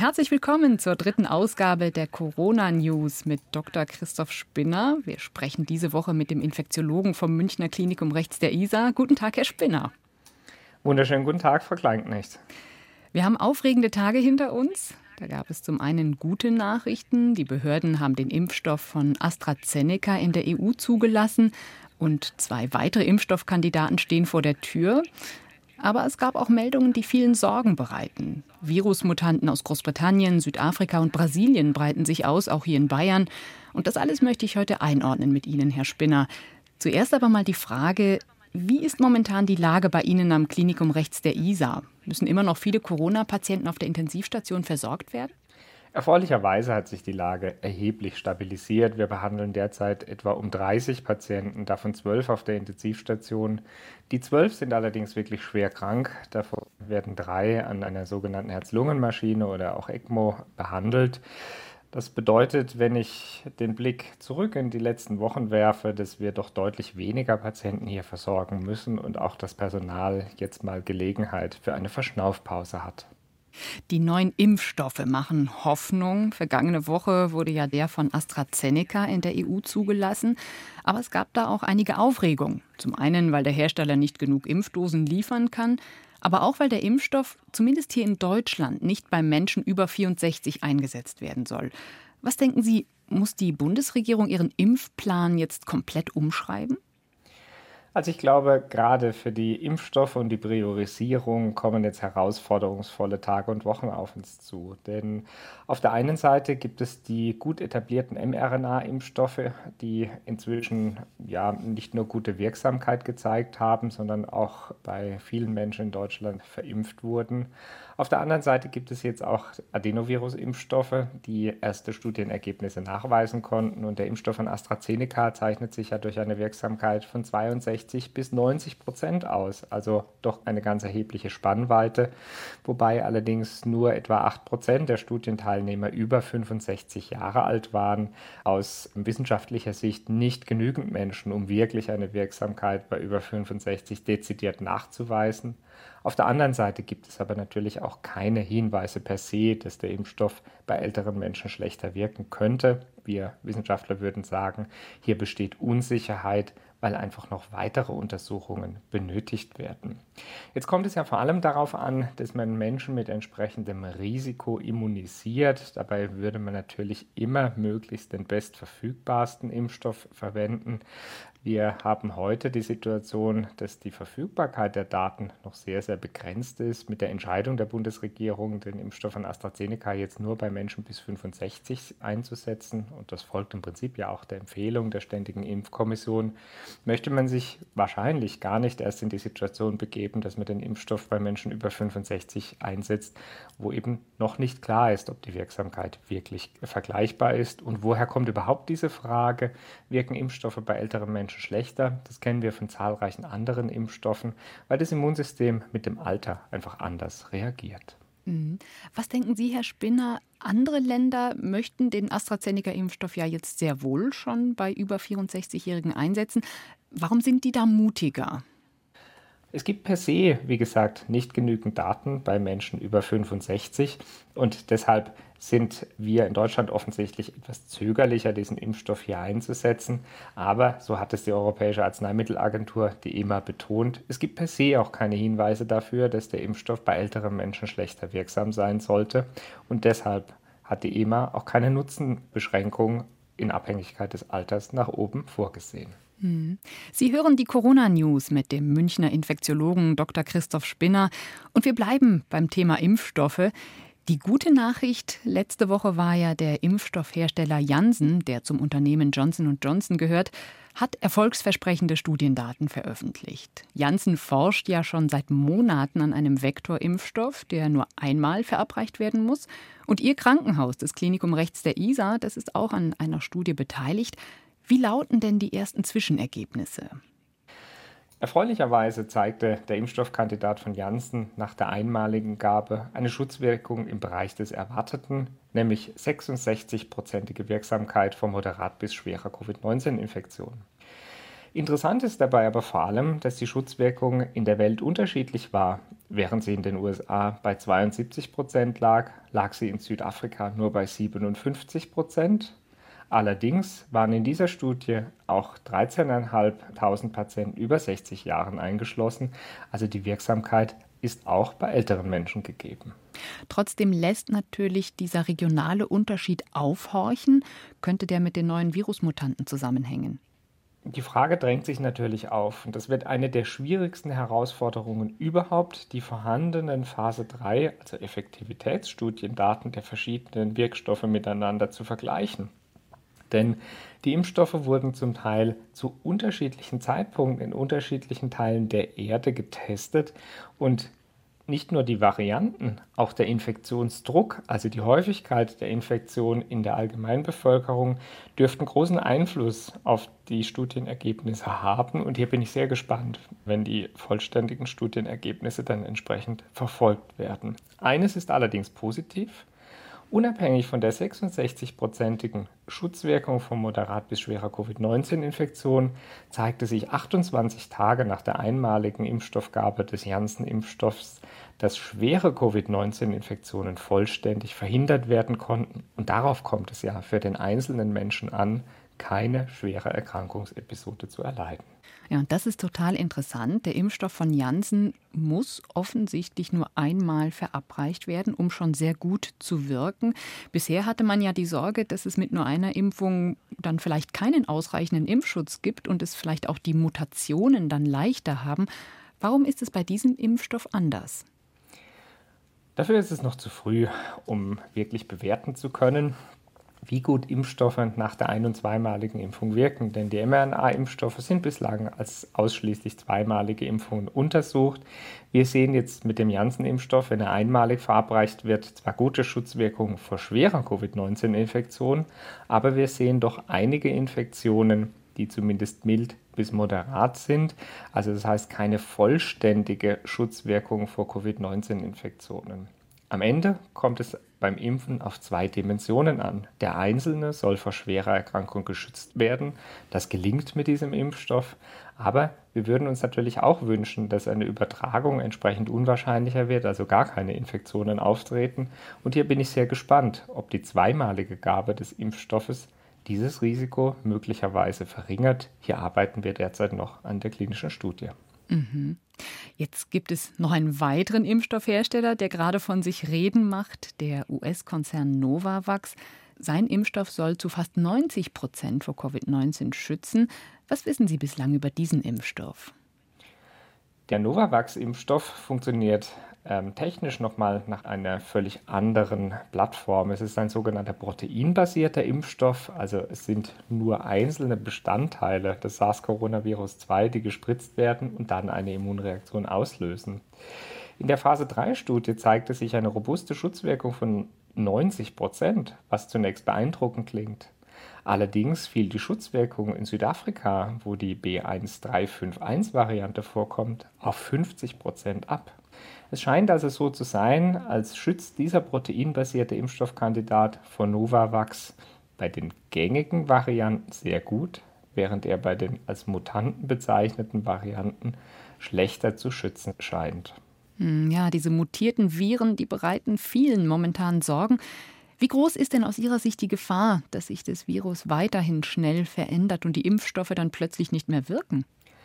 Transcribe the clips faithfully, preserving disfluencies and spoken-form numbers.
Herzlich willkommen zur dritten Ausgabe der Corona-News mit Doktor Christoph Spinner. Wir sprechen diese Woche mit dem Infektiologen vom Münchner Klinikum rechts der Isar. Guten Tag, Herr Spinner. Wunderschönen guten Tag, Frau Kleinknecht. Wir haben aufregende Tage hinter uns. Da gab es zum einen gute Nachrichten. Die Behörden haben den Impfstoff von AstraZeneca in der E U zugelassen und zwei weitere Impfstoffkandidaten stehen vor der Tür. Aber es gab auch Meldungen, die vielen Sorgen bereiten. Virusmutanten aus Großbritannien, Südafrika und Brasilien breiten sich aus, auch hier in Bayern. Und das alles möchte ich heute einordnen mit Ihnen, Herr Spinner. Zuerst aber mal die Frage, wie ist momentan die Lage bei Ihnen am Klinikum rechts der Isar? Müssen immer noch viele Corona-Patienten auf der Intensivstation versorgt werden? Erfreulicherweise hat sich die Lage erheblich stabilisiert. Wir behandeln derzeit etwa um dreißig Patienten, davon zwölf auf der Intensivstation. Die zwölf sind allerdings wirklich schwer krank. Davon werden drei an einer sogenannten Herz-Lungen-Maschine oder auch ECMO behandelt. Das bedeutet, wenn ich den Blick zurück in die letzten Wochen werfe, dass wir doch deutlich weniger Patienten hier versorgen müssen und auch das Personal jetzt mal Gelegenheit für eine Verschnaufpause hat. Die neuen Impfstoffe machen Hoffnung. Vergangene Woche wurde ja der von AstraZeneca in der E U zugelassen. Aber es gab da auch einige Aufregung. Zum einen, weil der Hersteller nicht genug Impfdosen liefern kann, aber auch, weil der Impfstoff zumindest hier in Deutschland nicht bei Menschen über vierundsechzig eingesetzt werden soll. Was denken Sie, muss die Bundesregierung ihren Impfplan jetzt komplett umschreiben? Also ich glaube, gerade für die Impfstoffe und die Priorisierung kommen jetzt herausforderungsvolle Tage und Wochen auf uns zu. Denn auf der einen Seite gibt es die gut etablierten mRNA-Impfstoffe, die inzwischen ja nicht nur gute Wirksamkeit gezeigt haben, sondern auch bei vielen Menschen in Deutschland verimpft wurden. Auf der anderen Seite gibt es jetzt auch Adenovirus-Impfstoffe, die erste Studienergebnisse nachweisen konnten. Und der Impfstoff von AstraZeneca zeichnet sich ja durch eine Wirksamkeit von zweiundsechzig bis neunzig Prozent aus, also doch eine ganz erhebliche Spannweite, wobei allerdings nur etwa acht Prozent der Studienteilnehmer über fünfundsechzig Jahre alt waren. Aus wissenschaftlicher Sicht nicht genügend Menschen, um wirklich eine Wirksamkeit bei über fünfundsechzig dezidiert nachzuweisen. Auf der anderen Seite gibt es aber natürlich auch keine Hinweise per se, dass der Impfstoff bei älteren Menschen schlechter wirken könnte. Wir Wissenschaftler würden sagen, hier besteht Unsicherheit, weil einfach noch weitere Untersuchungen benötigt werden. Jetzt kommt es ja vor allem darauf an, dass man Menschen mit entsprechendem Risiko immunisiert. Dabei würde man natürlich immer möglichst den bestverfügbarsten Impfstoff verwenden. Wir haben heute die Situation, dass die Verfügbarkeit der Daten noch sehr, sehr begrenzt ist. Mit der Entscheidung der Bundesregierung, den Impfstoff von AstraZeneca jetzt nur bei Menschen bis fünfundsechzig einzusetzen, und das folgt im Prinzip ja auch der Empfehlung der Ständigen Impfkommission, möchte man sich wahrscheinlich gar nicht erst in die Situation begeben, dass man den Impfstoff bei Menschen über fünfundsechzig einsetzt, wo eben noch nicht klar ist, ob die Wirksamkeit wirklich vergleichbar ist. Und woher kommt überhaupt diese Frage, wirken Impfstoffe bei älteren Menschen schlechter? Das kennen wir von zahlreichen anderen Impfstoffen, weil das Immunsystem mit dem Alter einfach anders reagiert. Was denken Sie, Herr Spinner? Andere Länder möchten den AstraZeneca-Impfstoff ja jetzt sehr wohl schon bei über vierundsechzigjährigen einsetzen. Warum sind die da mutiger? Es gibt per se, wie gesagt, nicht genügend Daten bei Menschen über fünfundsechzig und deshalb sind wir in Deutschland offensichtlich etwas zögerlicher, diesen Impfstoff hier einzusetzen. Aber, so hat es die Europäische Arzneimittelagentur, die E M A, betont, es gibt per se auch keine Hinweise dafür, dass der Impfstoff bei älteren Menschen schlechter wirksam sein sollte. Und deshalb hat die E M A auch keine Nutzenbeschränkung in Abhängigkeit des Alters nach oben vorgesehen. Sie hören die Corona-News mit dem Münchner Infektiologen Doktor Christoph Spinner. Und wir bleiben beim Thema Impfstoffe. Die gute Nachricht letzte Woche war ja, der Impfstoffhersteller Janssen, der zum Unternehmen Johnson und Johnson gehört, hat erfolgsversprechende Studiendaten veröffentlicht. Janssen forscht ja schon seit Monaten an einem Vektorimpfstoff, der nur einmal verabreicht werden muss. Und Ihr Krankenhaus, das Klinikum rechts der Isar, das ist auch an einer Studie beteiligt. Wie lauten denn die ersten Zwischenergebnisse? Erfreulicherweise zeigte der Impfstoffkandidat von Janssen nach der einmaligen Gabe eine Schutzwirkung im Bereich des Erwarteten, nämlich sechsundsechzig-prozentige Wirksamkeit vor moderat bis schwerer Covid neunzehn Infektion. Interessant ist dabei aber vor allem, dass die Schutzwirkung in der Welt unterschiedlich war. Während sie in den U S A bei zweiundsiebzig Prozent lag, lag sie in Südafrika nur bei siebenundfünfzig Prozent. Allerdings waren in dieser Studie auch dreizehntausendfünfhundert Patienten über sechzig Jahren eingeschlossen. Also die Wirksamkeit ist auch bei älteren Menschen gegeben. Trotzdem lässt natürlich dieser regionale Unterschied aufhorchen. Könnte der mit den neuen Virusmutanten zusammenhängen? Die Frage drängt sich natürlich auf. Und das wird eine der schwierigsten Herausforderungen überhaupt, die vorhandenen Phase drei, also Effektivitätsstudiendaten der verschiedenen Wirkstoffe miteinander zu vergleichen. Denn die Impfstoffe wurden zum Teil zu unterschiedlichen Zeitpunkten in unterschiedlichen Teilen der Erde getestet und nicht nur die Varianten, auch der Infektionsdruck, also die Häufigkeit der Infektion in der Allgemeinbevölkerung, dürften großen Einfluss auf die Studienergebnisse haben. Und hier bin ich sehr gespannt, wenn die vollständigen Studienergebnisse dann entsprechend verfolgt werden. Eines ist allerdings positiv. Unabhängig von der sechsundsechzig-prozentigen Schutzwirkung von moderat bis schwerer Covid neunzehn Infektion zeigte sich achtundzwanzig Tage nach der einmaligen Impfstoffgabe des Janssen-Impfstoffs, dass schwere Covid neunzehn Infektionen vollständig verhindert werden konnten. Und darauf kommt es ja für den einzelnen Menschen an, keine schwere Erkrankungsepisode zu erleiden. Ja, und das ist total interessant. Der Impfstoff von Janssen muss offensichtlich nur einmal verabreicht werden, um schon sehr gut zu wirken. Bisher hatte man ja die Sorge, dass es mit nur einer Impfung dann vielleicht keinen ausreichenden Impfschutz gibt und es vielleicht auch die Mutationen dann leichter haben. Warum ist es bei diesem Impfstoff anders? Dafür ist es noch zu früh, um wirklich bewerten zu können, wie gut Impfstoffe nach der ein- und zweimaligen Impfung wirken. Denn die mRNA-Impfstoffe sind bislang als ausschließlich zweimalige Impfungen untersucht. Wir sehen jetzt mit dem Janssen-Impfstoff, wenn er einmalig verabreicht wird, zwar gute Schutzwirkungen vor schwerer Covid neunzehn Infektion, aber wir sehen doch einige Infektionen, die zumindest mild bis moderat sind. Also das heißt keine vollständige Schutzwirkung vor Covid neunzehn Infektionen. Am Ende kommt es beim Impfen auf zwei Dimensionen an. Der Einzelne soll vor schwerer Erkrankung geschützt werden. Das gelingt mit diesem Impfstoff. Aber wir würden uns natürlich auch wünschen, dass eine Übertragung entsprechend unwahrscheinlicher wird, also gar keine Infektionen auftreten. Und hier bin ich sehr gespannt, ob die zweimalige Gabe des Impfstoffes dieses Risiko möglicherweise verringert. Hier arbeiten wir derzeit noch an der klinischen Studie. Mhm. Jetzt gibt es noch einen weiteren Impfstoffhersteller, der gerade von sich reden macht, der U S-Konzern Novavax. Sein Impfstoff soll zu fast neunzig Prozent vor Covid neunzehn schützen. Was wissen Sie bislang über diesen Impfstoff? Der Novavax-Impfstoff funktioniert ähm, technisch nochmal nach einer völlig anderen Plattform. Es ist ein sogenannter proteinbasierter Impfstoff, also es sind nur einzelne Bestandteile des SARS-Coronavirus zwei, die gespritzt werden und dann eine Immunreaktion auslösen. In der Phase drei Studie zeigte sich eine robuste Schutzwirkung von neunzig Prozent, was zunächst beeindruckend klingt. Allerdings fiel die Schutzwirkung in Südafrika, wo die B eins drei fünf eins Variante vorkommt, auf fünfzig Prozent ab. Es scheint also so zu sein, als schützt dieser proteinbasierte Impfstoffkandidat von Novavax bei den gängigen Varianten sehr gut, während er bei den als Mutanten bezeichneten Varianten schlechter zu schützen scheint. Ja, diese mutierten Viren, die bereiten vielen momentan Sorgen. Wie groß ist denn aus Ihrer Sicht die Gefahr, dass sich das Virus weiterhin schnell verändert und die Impfstoffe dann plötzlich nicht mehr wirken?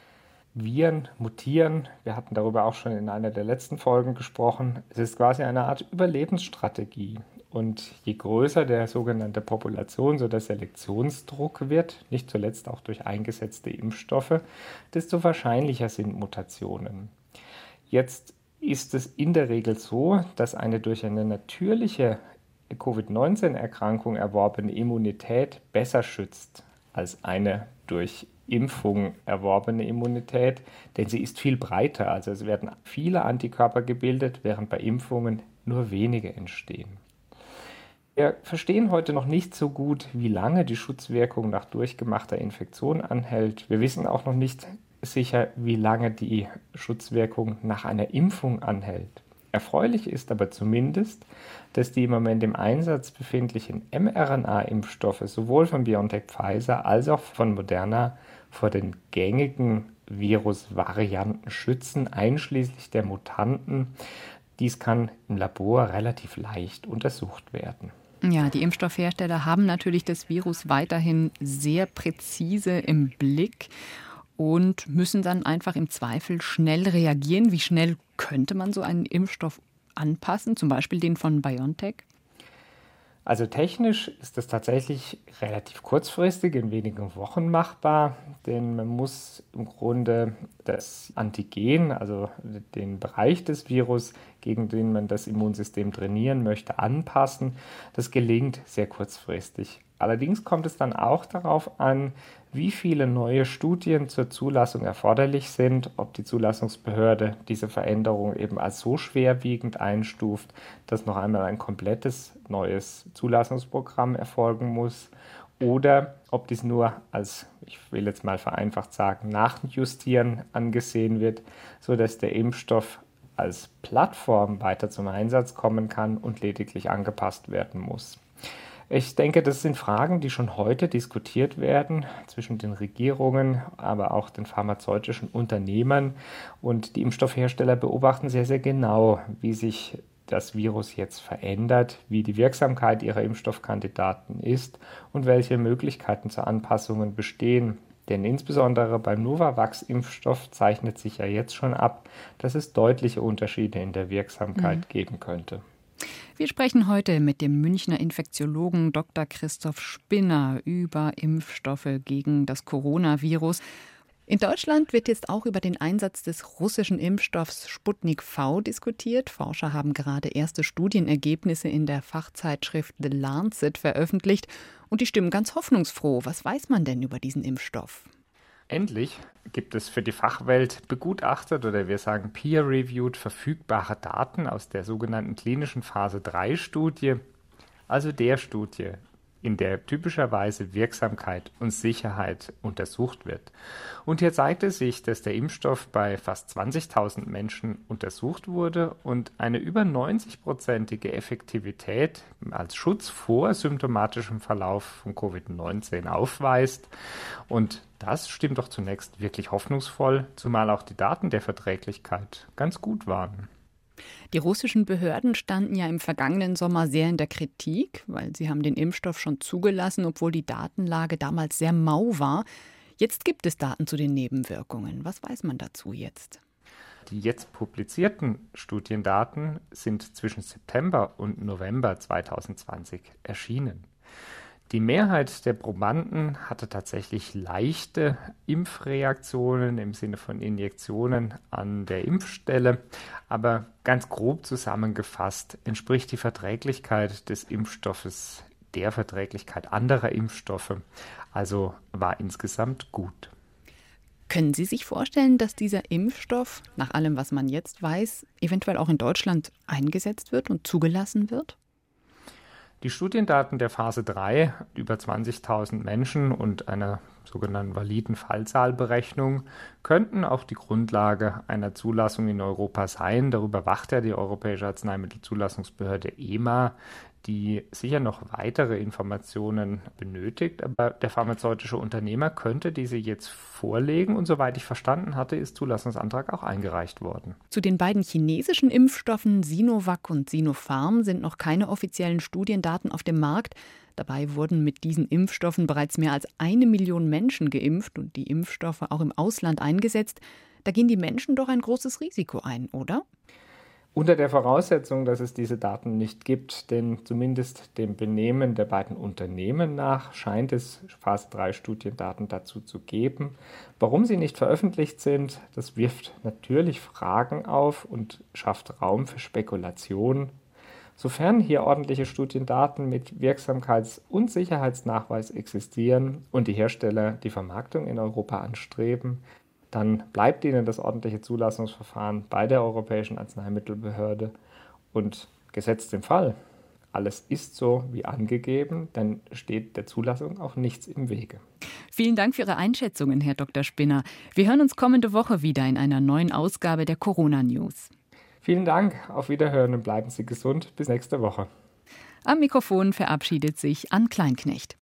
Viren mutieren, wir hatten darüber auch schon in einer der letzten Folgen gesprochen. Es ist quasi eine Art Überlebensstrategie. Und je größer der sogenannte Populations- oder Selektionsdruck wird, nicht zuletzt auch durch eingesetzte Impfstoffe, desto wahrscheinlicher sind Mutationen. Jetzt ist es in der Regel so, dass eine durch eine natürliche Covid neunzehn Erkrankung erworbene Immunität besser schützt als eine durch Impfung erworbene Immunität, denn sie ist viel breiter. Also es werden viele Antikörper gebildet, während bei Impfungen nur wenige entstehen. Wir verstehen heute noch nicht so gut, wie lange die Schutzwirkung nach durchgemachter Infektion anhält. Wir wissen auch noch nicht sicher, wie lange die Schutzwirkung nach einer Impfung anhält. Erfreulich ist aber zumindest, dass die im Moment im Einsatz befindlichen mRNA-Impfstoffe sowohl von BioNTech Pfizer als auch von Moderna vor den gängigen Virusvarianten schützen, einschließlich der Mutanten. Dies kann im Labor relativ leicht untersucht werden. Ja, die Impfstoffhersteller haben natürlich das Virus weiterhin sehr präzise im Blick und müssen dann einfach im Zweifel schnell reagieren. Wie schnell könnte man so einen Impfstoff anpassen, zum Beispiel den von BioNTech? Also technisch ist das tatsächlich relativ kurzfristig, in wenigen Wochen machbar, denn man muss im Grunde das Antigen, also den Bereich des Virus, gegen den man das Immunsystem trainieren möchte, anpassen. Das gelingt sehr kurzfristig. Allerdings kommt es dann auch darauf an, wie viele neue Studien zur Zulassung erforderlich sind, ob die Zulassungsbehörde diese Veränderung eben als so schwerwiegend einstuft, dass noch einmal ein komplettes neues Zulassungsprogramm erfolgen muss, oder ob dies nur als, ich will jetzt mal vereinfacht sagen, Nachjustieren angesehen wird, sodass der Impfstoff als Plattform weiter zum Einsatz kommen kann und lediglich angepasst werden muss. Ich denke, das sind Fragen, die schon heute diskutiert werden zwischen den Regierungen, aber auch den pharmazeutischen Unternehmern. Und die Impfstoffhersteller beobachten sehr, sehr genau, wie sich das Virus jetzt verändert, wie die Wirksamkeit ihrer Impfstoffkandidaten ist und welche Möglichkeiten zur Anpassungen bestehen. Denn insbesondere beim Novavax-Impfstoff zeichnet sich ja jetzt schon ab, dass es deutliche Unterschiede in der Wirksamkeit mhm. geben könnte. Wir sprechen heute mit dem Münchner Infektiologen Doktor Christoph Spinner über Impfstoffe gegen das Coronavirus. In Deutschland wird jetzt auch über den Einsatz des russischen Impfstoffs Sputnik V diskutiert. Forscher haben gerade erste Studienergebnisse in der Fachzeitschrift The Lancet veröffentlicht und die stimmen ganz hoffnungsfroh. Was weiß man denn über diesen Impfstoff? Endlich gibt es für die Fachwelt begutachtet oder wir sagen peer-reviewed verfügbare Daten aus der sogenannten klinischen Phase drei Studie, also der Studie, in der typischerweise Wirksamkeit und Sicherheit untersucht wird. Und hier zeigte sich, dass der Impfstoff bei fast zwanzigtausend Menschen untersucht wurde und eine über neunzig-prozentige Effektivität als Schutz vor symptomatischem Verlauf von Covid neunzehn aufweist. Und das stimmt doch zunächst wirklich hoffnungsvoll, zumal auch die Daten der Verträglichkeit ganz gut waren. Die russischen Behörden standen ja im vergangenen Sommer sehr in der Kritik, weil sie haben den Impfstoff schon zugelassen, obwohl die Datenlage damals sehr mau war. Jetzt gibt es Daten zu den Nebenwirkungen. Was weiß man dazu jetzt? Die jetzt publizierten Studiendaten sind zwischen September und November zweitausendzwanzig erschienen. Die Mehrheit der Probanden hatte tatsächlich leichte Impfreaktionen im Sinne von Injektionen an der Impfstelle, aber ganz grob zusammengefasst entspricht die Verträglichkeit des Impfstoffes der Verträglichkeit anderer Impfstoffe, also war insgesamt gut. Können Sie sich vorstellen, dass dieser Impfstoff, nach allem, was man jetzt weiß, eventuell auch in Deutschland eingesetzt wird und zugelassen wird? Die Studiendaten der Phase drei, über zwanzigtausend Menschen und einer sogenannten validen Fallzahlberechnung, könnten auch die Grundlage einer Zulassung in Europa sein. Darüber wacht ja die Europäische Arzneimittelzulassungsbehörde E M A, die sicher noch weitere Informationen benötigt. Aber der pharmazeutische Unternehmer könnte diese jetzt vorlegen und soweit ich verstanden hatte, ist Zulassungsantrag auch eingereicht worden. Zu den beiden chinesischen Impfstoffen Sinovac und Sinopharm sind noch keine offiziellen Studiendaten auf dem Markt. Dabei wurden mit diesen Impfstoffen bereits mehr als eine Million Menschen geimpft und die Impfstoffe auch im Ausland eingesetzt. Da gehen die Menschen doch ein großes Risiko ein, oder? Unter der Voraussetzung, dass es diese Daten nicht gibt, denn zumindest dem Benehmen der beiden Unternehmen nach scheint es Phase drei Studiendaten dazu zu geben. Warum sie nicht veröffentlicht sind, das wirft natürlich Fragen auf und schafft Raum für Spekulationen. Sofern hier ordentliche Studiendaten mit Wirksamkeits- und Sicherheitsnachweis existieren und die Hersteller die Vermarktung in Europa anstreben, dann bleibt ihnen das ordentliche Zulassungsverfahren bei der Europäischen Arzneimittelbehörde und gesetzt den Fall, alles ist so wie angegeben, dann steht der Zulassung auch nichts im Wege. Vielen Dank für Ihre Einschätzungen, Herr Doktor Spinner. Wir hören uns kommende Woche wieder in einer neuen Ausgabe der Corona News. Vielen Dank, auf Wiederhören und bleiben Sie gesund. Bis nächste Woche. Am Mikrofon verabschiedet sich Ann Kleinknecht.